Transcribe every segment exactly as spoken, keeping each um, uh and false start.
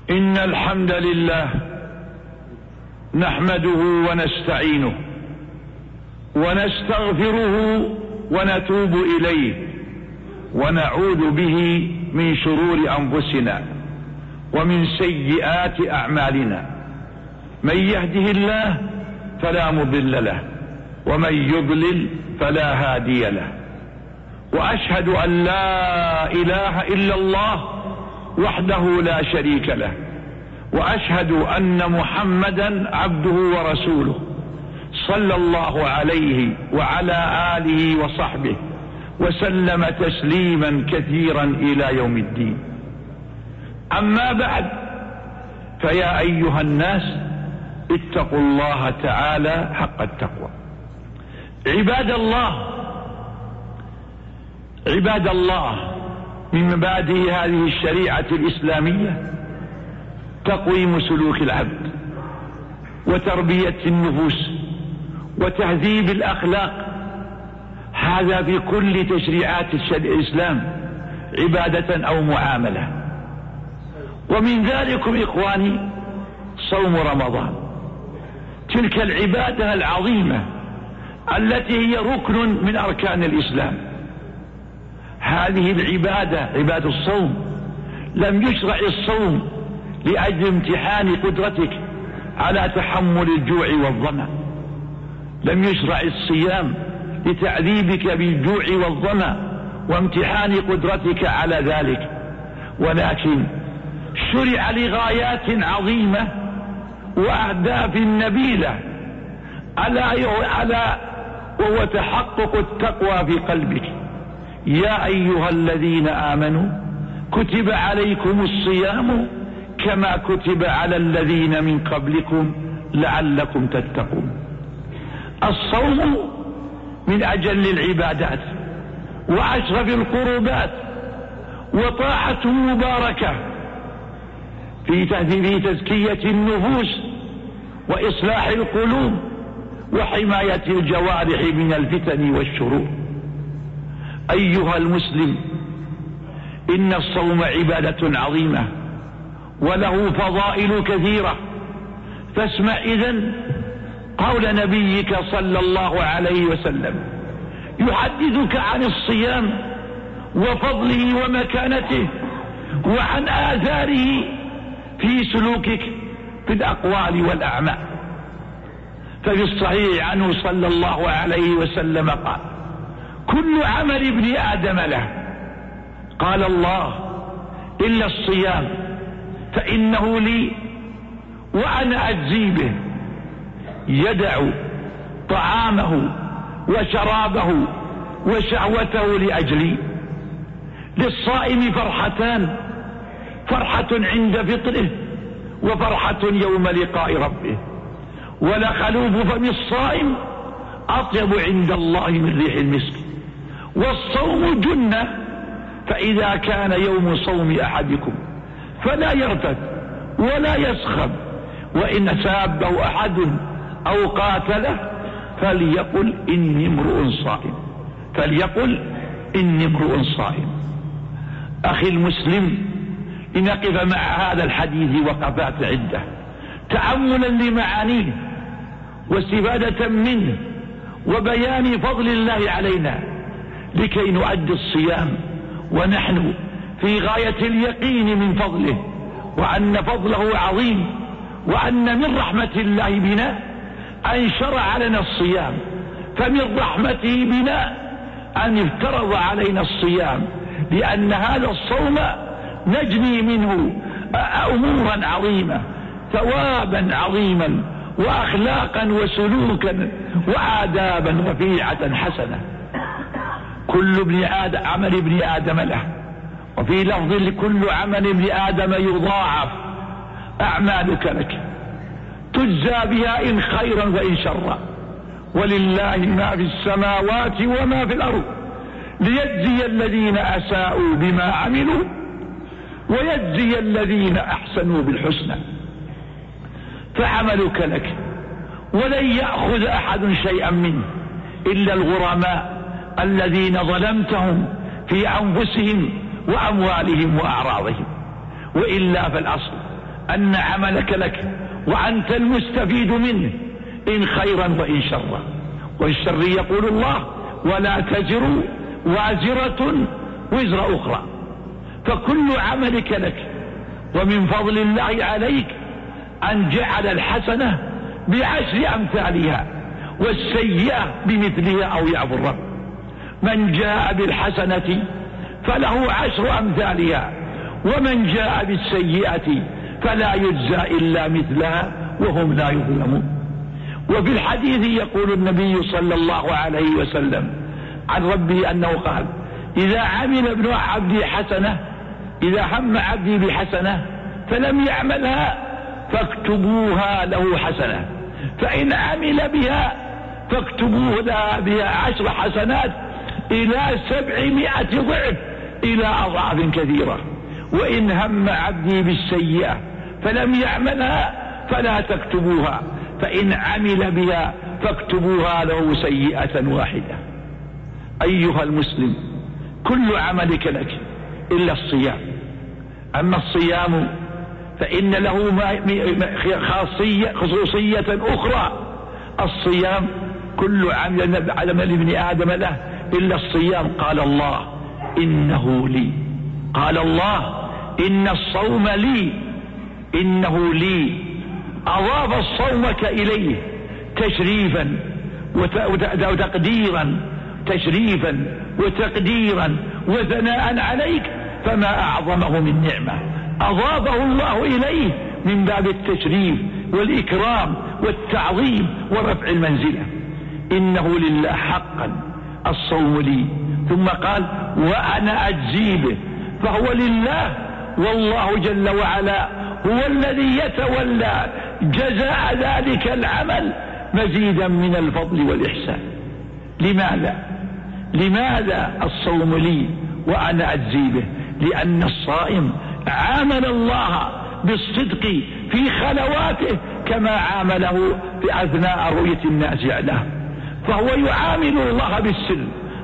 إن الحمد لله نحمده ونستعينه ونستغفره ونتوب إليه ونعوذ به من شرور أنفسنا ومن سيئات أعمالنا. من يهده الله فلا مضل له ومن يضلل فلا هادي له. وأشهد أن لا إله إلا الله وحده لا شريك له، وأشهد أن محمدا عبده ورسوله صلى الله عليه وعلى آله وصحبه وسلم تسليما كثيرا إلى يوم الدين. أما بعد، فيا أيها الناس اتقوا الله تعالى حق التقوى. عباد الله عباد الله من مبادئ هذه الشريعة الإسلامية تقويم سلوك العبد وتربية النفوس وتهذيب الأخلاق، هذا في كل تشريعات الإسلام عبادة أو معاملة. ومن ذلكم إخواني صوم رمضان، تلك العبادة العظيمة التي هي ركن من أركان الإسلام. هذه العبادة عبادة الصوم لم يشرع الصوم لأجل امتحان قدرتك على تحمل الجوع والظمأ، لم يشرع الصيام لتعذيبك بالجوع والظمأ وامتحان قدرتك على ذلك، ولكن شرع لغايات عظيمة وأهداف نبيلة على على وهو تحقق التقوى في قلبك. يا أيها الذين آمنوا كتب عليكم الصيام كما كتب على الذين من قبلكم لعلكم تتقون. الصوم من أجل العبادات وأشرف القربات وطاعة مباركة في تزكية النفوس وإصلاح القلوب وحماية الجوارح من الفتن والشرور. أيها المسلم، إن الصوم عبادة عظيمة وله فضائل كثيرة، فاسمع إذن قول نبيك صلى الله عليه وسلم يحدثك عن الصيام وفضله ومكانته وعن آثاره في سلوكك في الأقوال والأعمال. ففي الصحيح عنه صلى الله عليه وسلم قال: كل عمل ابن آدم له، قال الله إلا الصيام فإنه لي وأنا أجزي به. يدع طعامه وشرابه وشهوته لأجلي. للصائم فرحتان: فرحة عند فطره وفرحة يوم لقاء ربه. ولخلوف فم الصائم أطيب عند الله من ريح المسك. والصوم جنة، فإذا كان يوم صوم أحدكم فلا يرتد ولا يسخب، وإن سابه أحد أو قاتله فليقل إني امرؤ صائم فليقل إني امرؤ صائم. أخي المسلم، لنقف مع هذا الحديث وقفات عدة تأملا لمعانيه واستفادة منه وبيان فضل الله علينا لكي نؤدي الصيام ونحن في غاية اليقين من فضله، وأن فضله عظيم، وأن من رحمة الله بنا أن شرع لنا الصيام، فمن رحمته بنا أن افترض علينا الصيام، لأن هذا الصوم نجني منه أمورا عظيمة، ثوابا عظيما وأخلاقا وسلوكا وآدابا رفيعة حسنة. كل ابن آدم عمل ابن آدم له، وفي لفظ لكل عمل ابن آدم يضاعف. أعمالك لك تجزى بها إن خيرا وإن شرا، ولله ما في السماوات وما في الأرض ليجزي الذين أساءوا بما عملوا ويجزي الذين أحسنوا بالحسنى. فعملك لك، ولن يأخذ أحد شيئا منه إلا الغرماء الذين ظلمتهم في أنفسهم وأموالهم وأعراضهم، وإلا فالأصل أن عملك لك وأنت المستفيد منه، إن خيرا وإن شرا. والشر يقول الله: ولا تزر وازرة وزر أخرى. فكل عملك لك، ومن فضل الله عليك أن جعل الحسنة بعشر أمثالها والسيئة بمثلها أو يعفو الرب. من جاء بالحسنة فله عشر أمثالها، ومن جاء بالسيئة فلا يجزى إلا مثلها وهم لا يظلمون. وفي الحديث يقول النبي صلى الله عليه وسلم عن ربه أنه قال: إذا عمل ابن عبدي حسنة، إذا هم عبدي بحسنة فلم يعملها فاكتبوها له حسنة، فإن عمل بها فاكتبوه لها بها عشر حسنات إلى سبعمائة ضعف، إلى أضعاف كثيرة. وإن هم عبدي بالسيئة فلم يعملها فلا تكتبوها، فإن عمل بها فاكتبوها له سيئة واحدة. أيها المسلم، كل عملك لك إلا الصيام. أما الصيام فإن له خاصية خصوصية أخرى. الصيام كل عمل عمل ابن آدم له إلا الصيام. قال الله: إنه لي. قال الله: إن الصوم لي، إنه لي. أضاف الصومك إليه تشريفا وتقديرا، تشريفا وتقديرا وثناء عليك، فما أعظمه من نعمة أضافه الله إليه من باب التشريف والإكرام والتعظيم ورفع المنزلة. إنه لله حقا، الصوم لي. ثم قال: وأنا أجزي به. فهو لله، والله جل وعلا هو الذي يتولى جزاء ذلك العمل مزيدا من الفضل والإحسان. لماذا؟ لماذا الصوم لي وأنا أجزي به؟ لأن الصائم عامل الله بالصدق في خلواته كما عامله في أثناء رؤية الناس له، فهو يعامل الله بالسر،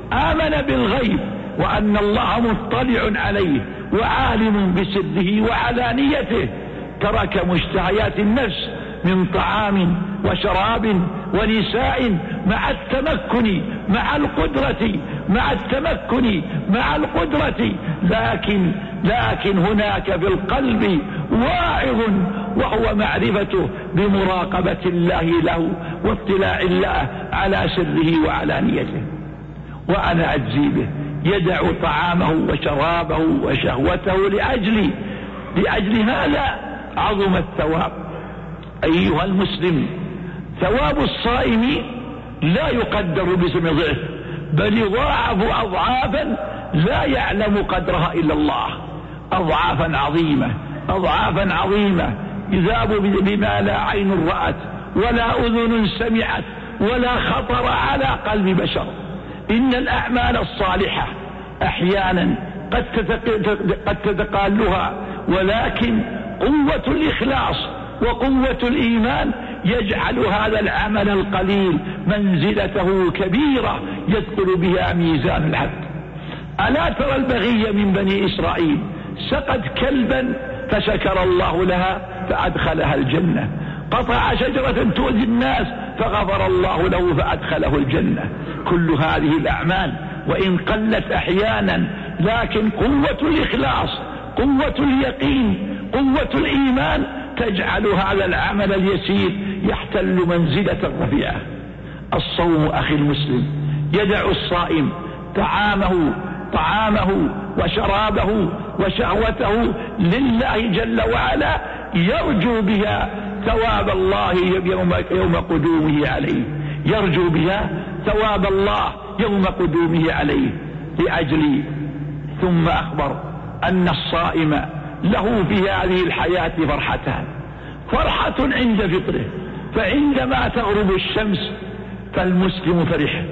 آمن بالغيب وأن الله مطلع عليه وعالم بسره وعلانيته، ترك مشتهيات النفس من طعام وشراب ونساء مع التمكن مع القدرة مع التمكن مع القدرة لكن لكن هناك في القلب واعظ، وهو معرفته بمراقبة الله له واطلاع الله على سره وعلانيته. وأنا أجزي به، يدع طعامه وشرابه وشهوته لأجل لأجل هذا عظم الثواب. أيها المسلم، ثواب الصائم لا يقدر باسم ضعف، بل يضاعف أضعافا لا يعلم قدرها إلا الله، أضعافا عظيمة أضعافا عظيمة يذاب بما لا عين رأت ولا أذن سمعت ولا خطر على قلب بشر. إن الأعمال الصالحة أحيانا قد قد تتقالها، ولكن قوة الإخلاص وقوة الإيمان يجعل هذا العمل القليل منزلته كبيرة يثقل بها ميزان العبد. ألا ترى البغي من بني إسرائيل سقت كلبا فشكر الله لها فأدخلها الجنة، قطع شجرة تؤذي الناس فغفر الله له فأدخله الجنة. كل هذه الأعمال وإن قلت أحيانا، لكن قوة الإخلاص، قوة اليقين، قوة الإيمان تجعل هذا العمل اليسير يحتل منزلة رفيعة. الصوم أخي المسلم يدع الصائم طعامه طعامه وشرابه وشهوته لله جل وعلا، يرجو بها ثواب الله يوم, يوم قدومه عليه، يرجو بها ثواب الله يوم قدومه عليه لأجل. ثم أخبر أن الصائم له في هذه الحياة فرحتان: فرحة عند فطره، فعندما تغرب الشمس فالمسلم فرح.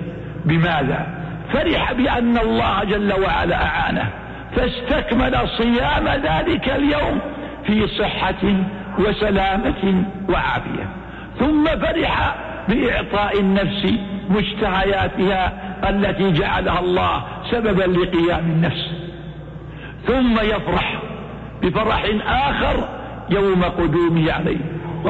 بماذا؟ فرح بأن الله جل وعلا أعانه فاستكمل صيام ذلك اليوم في صحة وسلامة وعافية. ثم فرح بإعطاء النفس مشتهياتها التي جعلها الله سببا لقيام النفس. ثم يفرح بفرح آخر يوم قدومه عليه،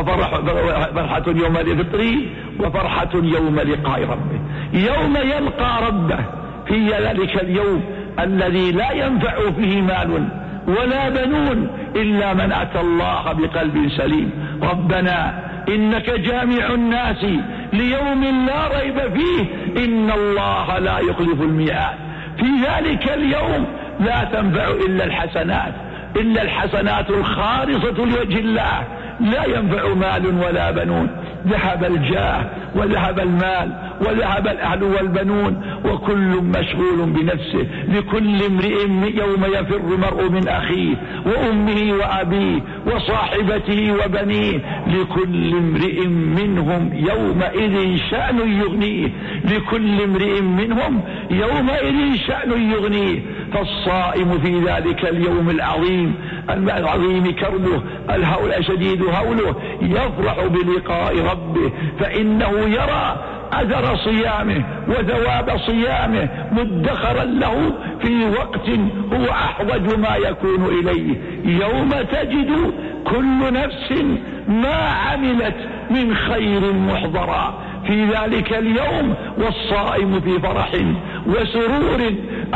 وفرحة يوم لفطره وفرحة يوم لقاء ربه. يوم يلقى ربه في ذلك اليوم الذي لا ينفع فيه مال ولا بنون إلا من أتى الله بقلب سليم. ربنا إنك جامع الناس ليوم لا ريب فيه إن الله لا يخلف الميعاد. في ذلك اليوم لا تنفع إلا الحسنات، إلا الحسنات الخالصة لوجه الله، لا ينفع مال ولا بنون. ذهب الجاه وذهب المال وذهب الأهل والبنون وكل مشغول بنفسه. لكل امرئ يوم يفر المرء من أخيه وأمه وأبيه وصاحبته وبنيه، لكل امرئ منهم يومئذ شأن يغنيه، لكل امرئ منهم يومئذ شأن يغنيه. فالصائم في ذلك اليوم العظيم العظيم كربه الهول شديد هوله يفرح بلقاء ربه، فإنه يرى أثر صيامه وثواب صيامه مدخرا له في وقت هو أحوج ما يكون إليه. يوم تجد كل نفس ما عملت من خير محضرا في ذلك اليوم، والصائم في فرح وسرور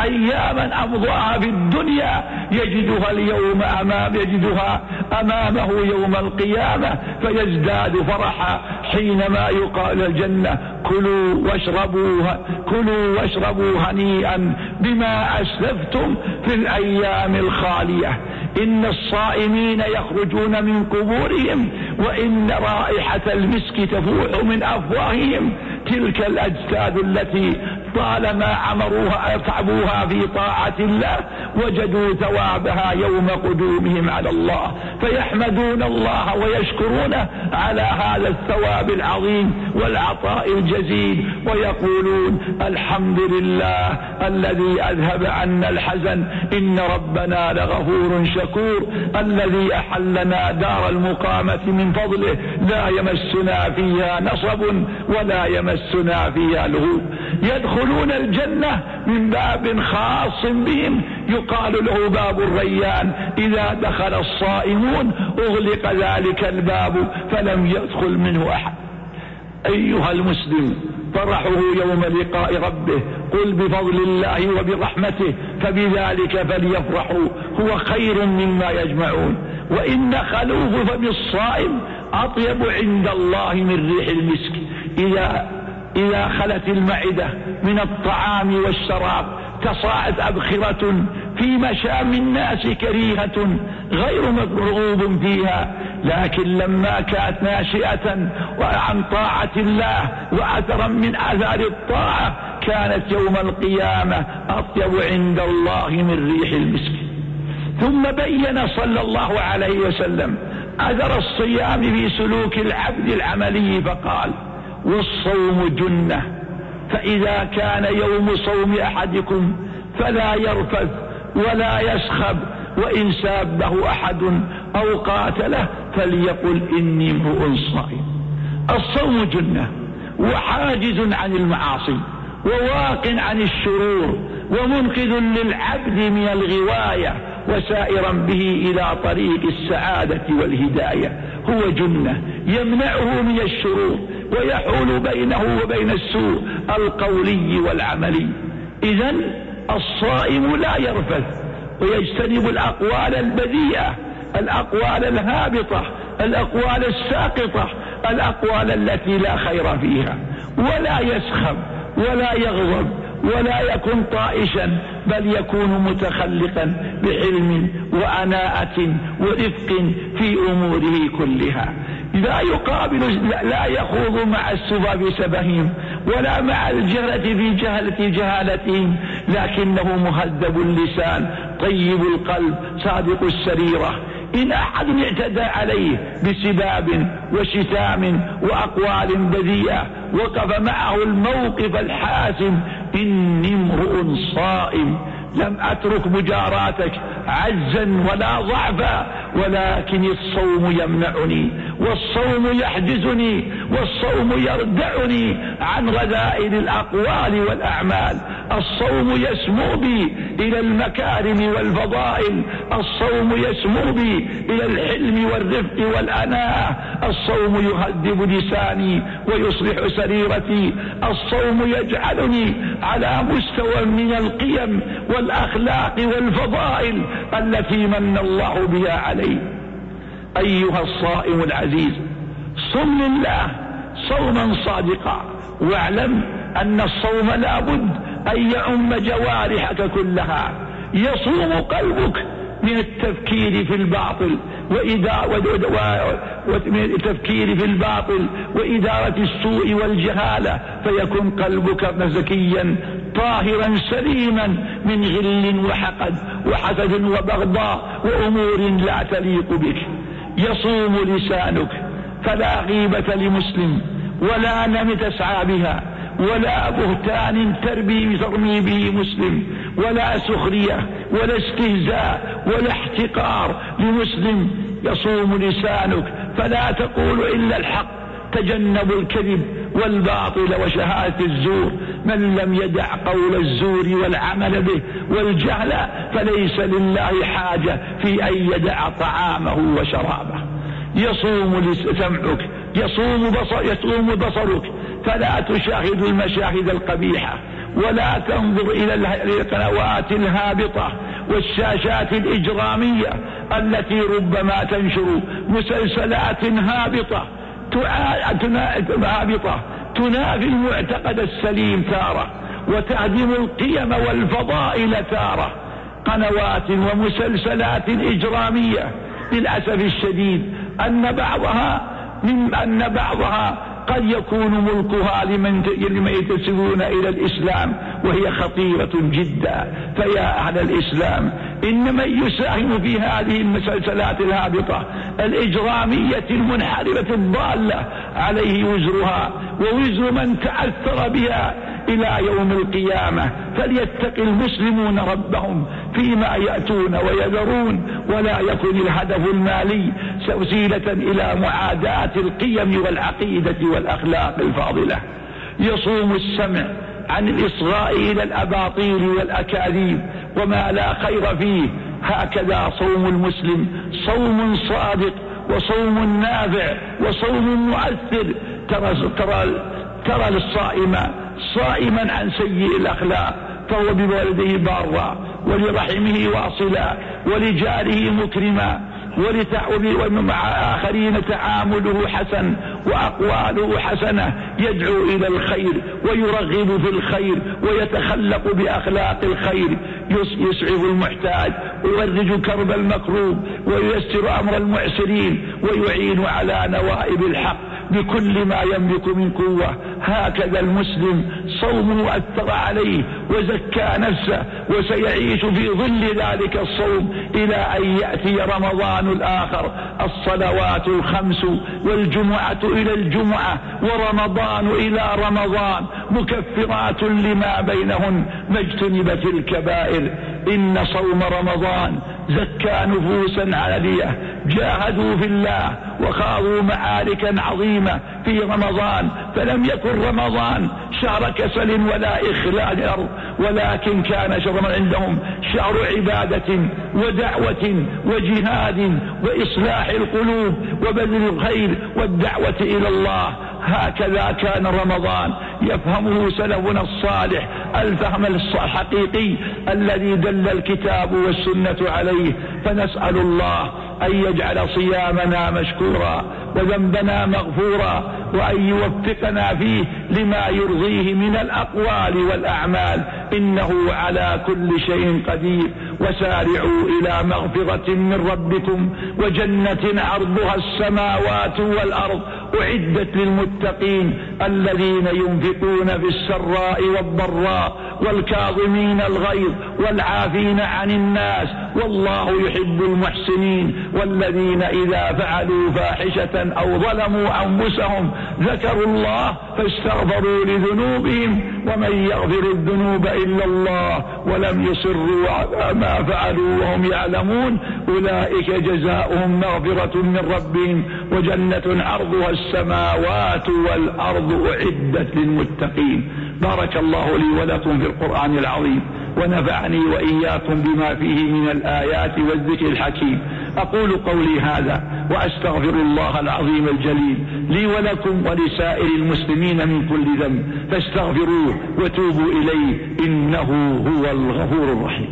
أياما أمضاها في الدنيا يجدها اليوم أمام يجدها أمامه يوم القيامة فيزداد فرحا حينما يقال الجنة كلوا واشربوا كلوا واشربوا هنيئا بما أسلفتم في الأيام الخالية. إن الصائمين يخرجون من قبورهم وإن رائحة المسك تفوح من أفواههم، تلك الأجساد التي طالما عمروها تعبوها في طاعة الله وجدوا ثوابها يوم قدومهم على الله، فيحمدون الله ويشكرونه على هذا الثواب العظيم والعطاء الجزيل، ويقولون الحمد لله الذي أذهب عنا الحزن إن ربنا لغفور شكور، الذي أحلنا دار المقامة من فضله لا يمسنا فيها نصب ولا يمسنا فيها لغوب. يدخلون الجنة من باب خاص بهم يقال له باب الريان، إذا دخل الصائمون أغلق ذلك الباب فلم يدخل منه أحد. أيها المسلم فرحه يوم لقاء ربه قل بفضل الله وبرحمته فبذلك فليفرحوا هو خير مما يجمعون. وإن خلوف فم الصائم أطيب عند الله من ريح المسك. إذا إذا خلت المعدة من الطعام والشراب تصاعد أبخرة في مشام الناس كريهة غير مرغوب فيها، لكن لما كانت ناشئة وعن طاعة الله وأثرا من آثار الطاعة كانت يوم القيامة أطيب عند الله من ريح المسك. ثم بين صلى الله عليه وسلم أثر الصيام في سلوك العبد العملي فقال والصوم جنة، فإذا كان يوم صوم أحدكم فلا يرفث ولا يسخب، وإن سابه أحد أو قاتله فليقل إني امرؤ صائم. الصوم جنة وحاجز عن المعاصي وواق عن الشرور ومنقذ للعبد من الغواية وسائرا به إلى طريق السعادة والهداية. هو جنة يمنعه من الشرور ويحول بينه وبين السوء القولي والعملي. إذن الصائم لا يرفث ويجتنب الأقوال البذيئة، الأقوال الهابطة، الأقوال الساقطة، الأقوال التي لا خير فيها، ولا يسخب ولا يغضب ولا يكن طائشا، بل يكون متخلقا بحلم وأناءة ورفق في أموره كلها. لا يقابل لا يخوض مع السفهاء في سفههم ولا مع الجهلة في جهلة جهالتهم، لكنه مهذب اللسان طيب القلب صادق السريرة. إن أحد اعتدى عليه بسباب وشتام وأقوال بذيئة وقف معه الموقف الحاسم إني امرؤ صائم، لم أترك مجاراتك عجزا ولا ضعفا، ولكن الصوم يمنعني والصوم يحجزني والصوم يردعني عن رذائل الأقوال والأعمال. الصوم يسمو بي إلى المكارم والفضائل، الصوم يسمو بي إلى الحلم والرفق والأناة، الصوم يهذب لساني ويصلح سريرتي، الصوم يجعلني على مستوى من القيم والأخلاق والفضائل التي من الله بها علي. أيها الصائم العزيز، صم لله صوما صادقا، واعلم أن الصوم لا بد أن يعم جوارحك كلها. يصوم قلبك من التفكير في الباطل ومن التفكير في الباطل وإدارة السوء والجهالة، فيكون قلبك زكيا طاهرا سليما من غل وحقد وحسد وبغضاء وأمور لا تليق بك. يصوم لسانك، فلا غيبة لمسلم ولا نم تسعى بها ولا بهتان تربي ترمي به مسلم ولا سخرية ولا استهزاء ولا احتقار لمسلم. يصوم لسانك، فلا تقول إلا الحق، تجنبوا الكذب والباطل وشهادة الزور. من لم يدع قول الزور والعمل به والجهل فليس لله حاجة في أن يدع طعامه وشرابه. يصوم سمعك، يصوم بصر يصوم بصرك، فلا تشاهد المشاهد القبيحة ولا تنظر إلى القنوات الهابطة والشاشات الإجرامية التي ربما تنشر مسلسلات هابطة هابطة تنافي المعتقد السليم تارة وتهدم القيم والفضائل تارة. قنوات ومسلسلات إجرامية للأسف الشديد أن بعضها من أن بعضها قد يكون ملكها لمن ينتسبون إلى الإسلام، وهي خطيرة جدا. فيا أهل الإسلام، إن من يساهم في هذه المسلسلات الهابطة الإجرامية المنحرفة الضالة عليه وزرها ووزر من تأثر بها إلى يوم القيامة. فليتق المسلمون ربهم فيما يأتون ويذرون، ولا يكن الهدف المالي وسيلة إلى معاداة القيم والعقيدة والأخلاق الفاضلة. يصوم السمع عن الإصغاء إلى الأباطيل والأكاذيب وما لا خير فيه. هكذا صوم المسلم صوم صادق وصوم نافع وصوم مؤثر. ترى, ترى, ترى الصائم صائما عن سيء الأخلاق فهو بوالديه بارا ولرحمه واصلا ولجاره مكرما ومع آخرين تعامله حسن وأقواله حسنة، يدعو إلى الخير ويرغب في الخير ويتخلق بأخلاق الخير، يسعف المحتاج ويفرج كرب المكروب وييسر أمر المعسرين ويعين على نوائب الحق بكل ما يملك من قوة. هكذا المسلم صومه أثر عليه وزكى نفسه، وسيعيش في ظل ذلك الصوم إلى أن يأتي رمضان الآخر. الصلوات الخمس والجمعة إلى الجمعة ورمضان إلى رمضان مكفرات لما بينهن ما اجتنبت الكبائر. إن صوم رمضان زكى نفوسا عالية جاهدوا في الله وخاضوا معاركا عظيمة في رمضان، فلم يكن رمضان شهر كسل ولا إخلال الأرض، ولكن كان شهر عندهم شهر عبادة ودعوة وجهاد وإصلاح القلوب وبذل الخير والدعوة إلى الله. هكذا كان رمضان يفهمه سلفنا الصالح الفهم الحقيقي الذي دل الكتاب والسنة عليه. فنسأل الله أن يجعل صيامنا مشكورا وذنبنا مغفورا، وأن يوفقنا فيه لما يرضيه من الأقوال والأعمال، إنه على كل شيء قدير. وسارعوا إلى مغفرة من ربكم وجنة عرضها السماوات والأرض أعدت للمتقين الذين ينفقون في السراء والضراء والكاظمين الغيظ والعافين عن الناس والله يحب المحسنين. والذين إذا فعلوا فاحشة أو ظلموا أنفسهم ذكروا الله فاستغفروا لذنوبهم ومن يغفر الذنوب إلا الله ولم يصروا على ما فعلوا وهم يعلمون أولئك جزاؤهم مغفرة من ربهم وجنة عرضها السماوات والأرض أعدت للمتقين. بارك الله لي ولكم في القرآن العظيم، ونفعني وإياكم بما فيه من الآيات والذكر الحكيم. أقول قولي هذا وأستغفر الله العظيم الجليل لي ولكم ولسائر المسلمين من كل ذنب، فاستغفروه وتوبوا إليه إنه هو الغفور الرحيم.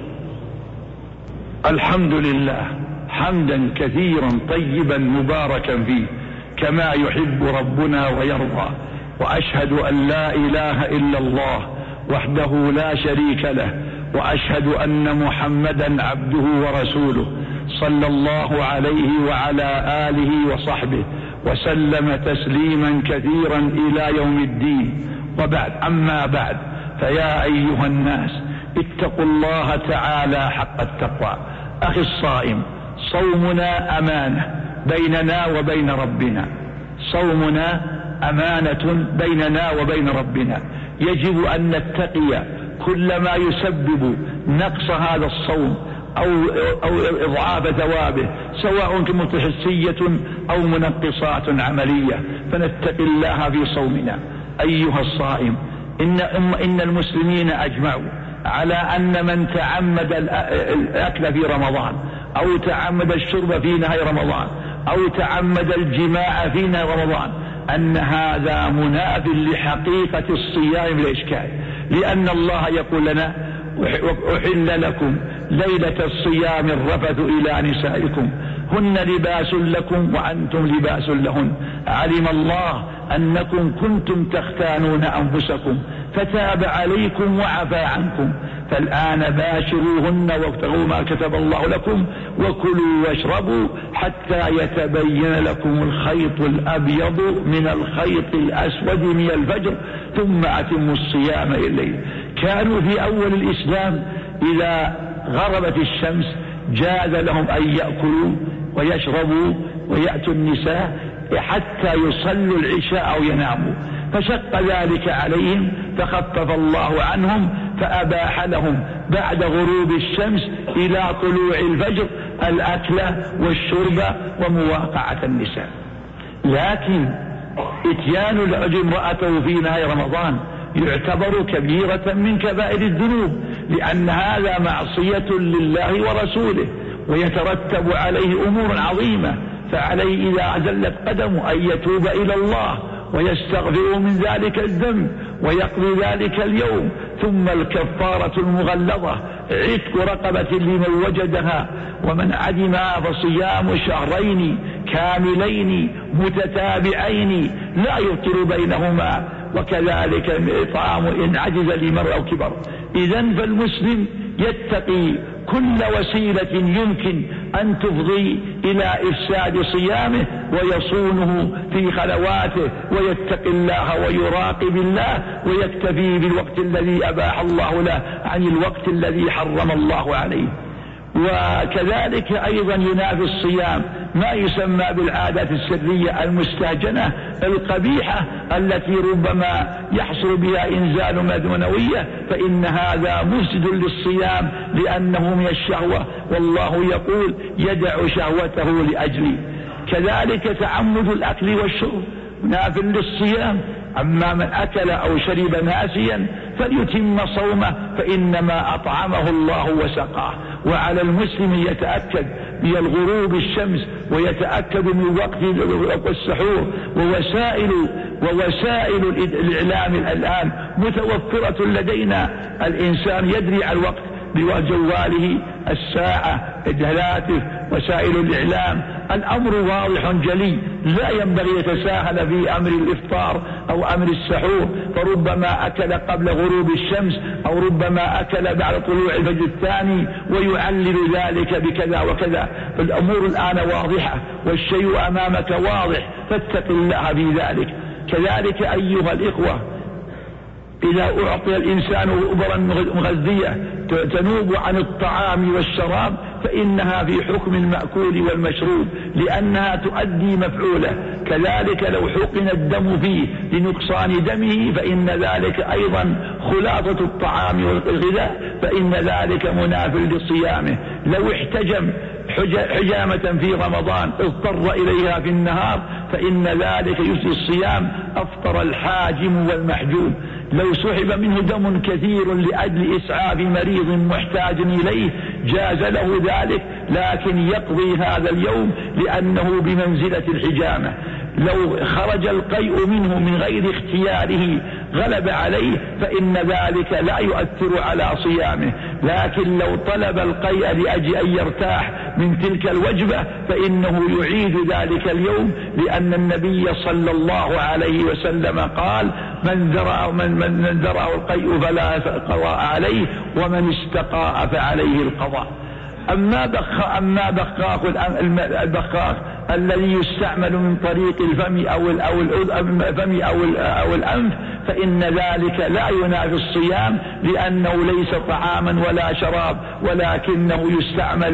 الحمد لله حمدا كثيرا طيبا مباركا فيه كما يحب ربنا ويرضى، وأشهد أن لا إله إلا الله وحده لا شريك له، وأشهد أن محمدا عبده ورسوله صلى الله عليه وعلى آله وصحبه وسلم تسليما كثيرا إلى يوم الدين. وبعد، أما بعد، فيا أيها الناس اتقوا الله تعالى حق التقوى. أخي الصائم، صومنا أمانة بيننا وبين ربنا، صومنا أمانة بيننا وبين ربنا، يجب أن نتقي كل ما يسبب نقص هذا الصوم أو, أو إضعاف ثوابه، سواء كانت حسية أو منقصات عملية، فنتقي الله في صومنا. أيها الصائم، إن, إن المسلمين أجمعوا على أن من تعمد الأكل في رمضان أو تعمد الشرب في نهار رمضان أو تعمد الجماع في نهار رمضان أن هذا مناف لحقيقة الصيام بالإشكال، لأن الله يقول لنا: أحل لكم ليلة الصيام الرفث إلى نسائكم هن لباس لكم وأنتم لباس لهن، علم الله أنكم كنتم تختانون أنفسكم فتاب عليكم وعفى عنكم، فالآن باشروهن وابتغوا ما كتب الله لكم وكلوا واشربوا حتى يتبين لكم الخيط الأبيض من الخيط الأسود من الفجر ثم أتموا الصيام إلى الليل. كانوا في أول الإسلام إذا غربت الشمس جاز لهم أن يأكلوا ويشربوا ويأتوا النساء حتى يصلوا العشاء أو يناموا، فشق ذلك عليهم فخفف الله عنهم فأباح لهم بعد غروب الشمس إلى طلوع الفجر الأكل والشرب ومواقعة النساء. لكن اتيان الرجل امرأته في نهار رمضان يعتبر كبيرة من كبائر الذنوب، لأن هذا معصية لله ورسوله ويترتب عليه أمور عظيمة، فعليه إذا زلت قدمه أن يتوب إلى الله ويستغفر من ذلك الذنب ويقضي ذلك اليوم. ثم الكفارة المغلظة عتق رقبة لمن وجدها، ومن عدمها فصيام شهرين كاملين متتابعين لا يفطر بينهما، وكذلك إطعام إن عجز لمرء أو كبر. إذن فالمسلم يتقي كل وسيلة يمكن أن تفضي إلى إفساد صيامه ويصونه في خلواته، ويتقي الله ويراقب الله ويكتفي بالوقت الذي أباح الله له عن الوقت الذي حرم الله عليه. وكذلك أيضا ينافي الصيام ما يسمى بالعادات السرية المستهجنة القبيحة التي ربما يحصل بها إنزال مدنوية، فإن هذا مفسد للصيام لأنه من الشهوة، والله يقول: يدع شهوته لأجلي. كذلك تعمد الأكل والشرب مناف للصيام، أما من أكل أو شرب ناسيا فليتم صومه فإنما أطعمه الله وسقاه. وعلى المسلم يتأكد من الغروب الشمس ويتأكد من وقت السحور، ووسائل ووسائل الإعلام الآن متوفرة لدينا، الإنسان يدري على الوقت بجواله، الساعة، الهاتف، وسائل الإعلام. الأمر واضح جلي، لا ينبغي يتساهل في أمر الإفطار أو أمر السحور، فربما أكل قبل غروب الشمس أو ربما أكل بعد طلوع الفجر الثاني ويعلل ذلك بكذا وكذا. فالأمور الآن واضحة والشيء أمامك واضح، فاتق الله في ذلك. كذلك أيها الإخوة، إذا أعطي الإنسان أبرا مغذية تنوب عن الطعام والشراب فإنها في حكم المأكول والمشروب لأنها تؤدي مفعوله. كذلك لو حقن الدم فيه لنقصان دمه فإن ذلك أيضا خلاطة الطعام والغذاء، فإن ذلك مناف لصيامه. لو احتجم حجامة في رمضان اضطر إليها في النهار فإن ذلك يفسد الصيام، أفطر الحاجم والمحجوم. لو سحب منه دم كثير لأجل إسعاف مريض محتاج إليه جاز له ذلك، لكن يقضي هذا اليوم لأنه بمنزلة الحجامة. لو خرج القيء منه من غير اختياره غلب عليه فإن ذلك لا يؤثر على صيامه، لكن لو طلب القيء لأجل أن يرتاح من تلك الوجبة فإنه يعيد ذلك اليوم، لأن النبي صلى الله عليه وسلم قال: من ذرأ من من ذرأه القيء فلا قضاء عليه، ومن استقاء فعليه القضاء. أما بخ أما بخاخ البخاخ الذي يستعمل من طريق الفم أو ال أو الفم أو ال أو الأنف فإن ذلك لا ينافي الصيام، لأنه ليس طعاما ولا شراب، ولكنه يستعمل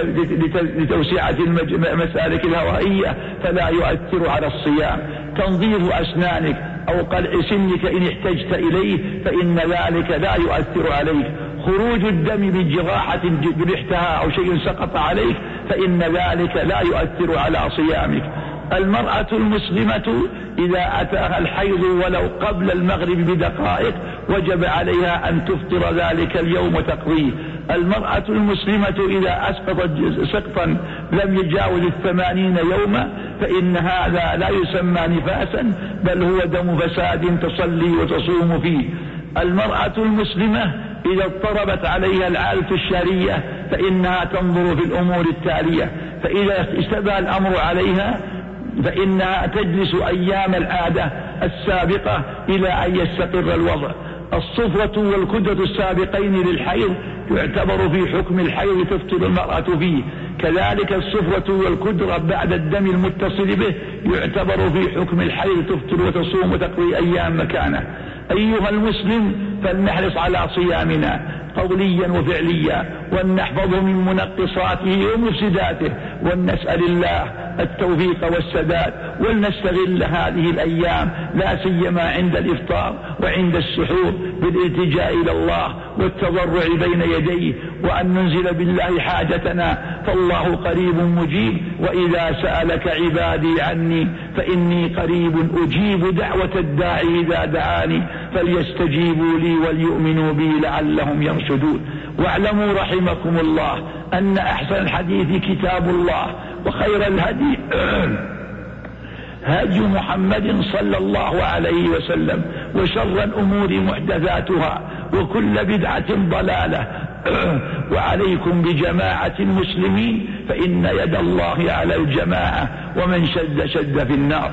لتوسعة المسالك الهوائية فلا يؤثر على الصيام. تنظيف أسنانك أو قلع سنك إن احتجت إليه فإن ذلك لا يؤثر عليك. خروج الدم بجراحة جرحتها أو شيء سقط عليك فإن ذلك لا يؤثر على صيامك. المرأة المسلمة إذا أتاها الحيض ولو قبل المغرب بدقائق وجب عليها أن تفطر ذلك اليوم وتقضيه. المرأة المسلمة إذا أسقطت سقطا لم يجاوز الثمانين يوما فإن هذا لا يسمى نفاسا، بل هو دم فساد تصلي وتصوم فيه. المرأة المسلمة إذا اضطربت عليها العادة الشهرية فإنها تنظر في الأمور التالية: فإذا اشتبه الأمر عليها فإنها تجلس أيام العادة السابقة إلى أن يستقر الوضع. الصفرة والكدرة السابقين للحيض يعتبر في حكم الحيض تفطر المرأة فيه، كذلك الصفرة والكدرة بعد الدم المتصل به يعتبر في حكم الحيض تفطر وتصوم وتقضي أيام مكانه. أيها المسلم، فلنحرص على صيامنا قوليا وفعليا، ولنحفظه من منقصاته ومفسداته، ولنسأل الله التوفيق والسداد، ولنستغل هذه الأيام لا سيما عند الإفطار وعند السحور بالالتجاء إلى الله والتضرع بين يديه، وأن ننزل بالله حاجتنا، فالله قريب مجيب. وإذا سألك عبادي عني فإني قريب أجيب دعوة الداعي إذا دعاني، فليستجيبوا لي وليؤمنوا بي لعلهم يرشدون. واعلموا رحمكم الله أن أحسن الحديث كتاب الله، وخير الهدي هدي محمد صلى الله عليه وسلم، وشر الأمور محدثاتها، وكل بدعة ضلالة. وعليكم بجماعة المسلمين فإن يد الله على الجماعة، ومن شد شد في النار.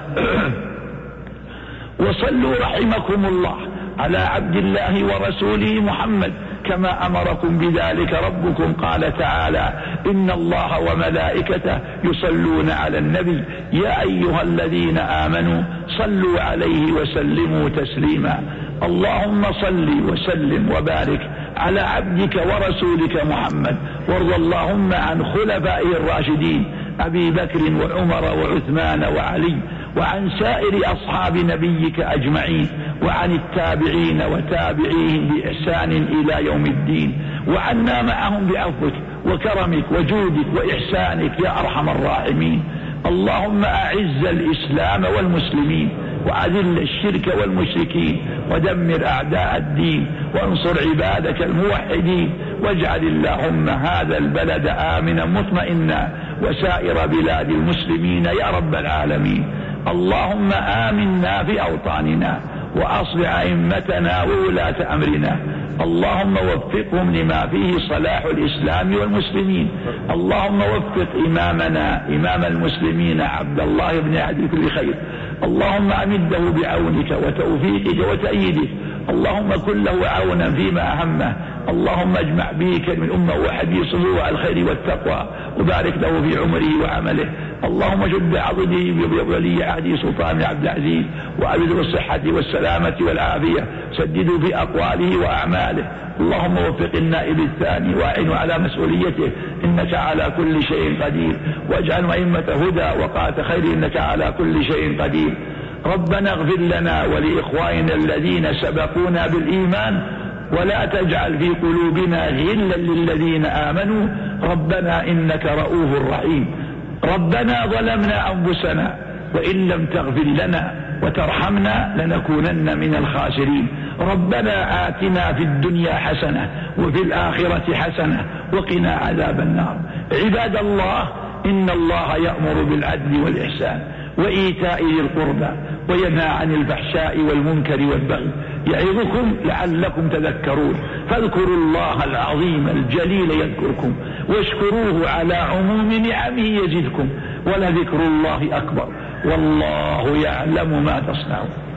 وصلوا رحمكم الله على عبد الله ورسوله محمد كما أمركم بذلك ربكم، قال تعالى: إن الله وملائكته يصلون على النبي يا أيها الذين آمنوا صلوا عليه وسلموا تسليما. اللهم صل وسلم وبارك على عبدك ورسولك محمد، وارض اللهم عن خلفائه الراشدين أبي بكر وعمر وعثمان وعلي، وعن سائر أصحاب نبيك أجمعين، وعن التابعين وتابعيهم بإحسان إلى يوم الدين، وعنا معهم بعفوك وكرمك وجودك وإحسانك يا أرحم الراحمين. اللهم أعز الإسلام والمسلمين، وأذل الشرك والمشركين، ودمر أعداء الدين، وانصر عبادك الموحدين، واجعل اللهم هذا البلد آمنا مطمئنا، وسائر بلاد المسلمين يا رب العالمين. اللهم آمنا في أوطاننا، وأصلح أئمتنا وولاة أمرنا، اللهم وفقهم لما فيه صلاح الإسلام والمسلمين. اللهم وفق إمامنا إمام المسلمين عبد الله بن عدي كل خير، اللهم أمده بعونك وتوفيقك وتأييدك، اللهم كن له عونا فيما أهمه، اللهم اجمع به كلمة الأمة وحديثه على الخير والتقوى، وبارك له في عمره وعمله. اللهم شد عضده بولي عهده سلطان عبد العزيز، وأبده الصحة والسلامة والعافية، سدده في أقواله وأعماله. اللهم وفق النائب الثاني وأعنه على مسؤوليته، إنك على كل شيء قدير، واجعل أئمة هدى وقاة خير، إنك على كل شيء قدير. ربنا اغفر لنا ولإخواننا الذين سبقونا بالإيمان، ولا تجعل في قلوبنا غلا للذين آمنوا، ربنا إنك رؤوف رحيم. ربنا ظلمنا أنفسنا وإن لم تغفر لنا وترحمنا لنكونن من الخاسرين. ربنا آتنا في الدنيا حسنة وفي الآخرة حسنة وقنا عذاب النار. عباد الله، إن الله يأمر بالعدل والإحسان وإيتاء ذي القربى وينهى عن الفحشاء والمنكر والبغي يعظكم لعلكم تذكرون. فاذكروا الله العظيم الجليل يذكركم واشكروه على عموم نعمه يزدكم ولذكر الله أكبر والله يعلم ما تصنعون.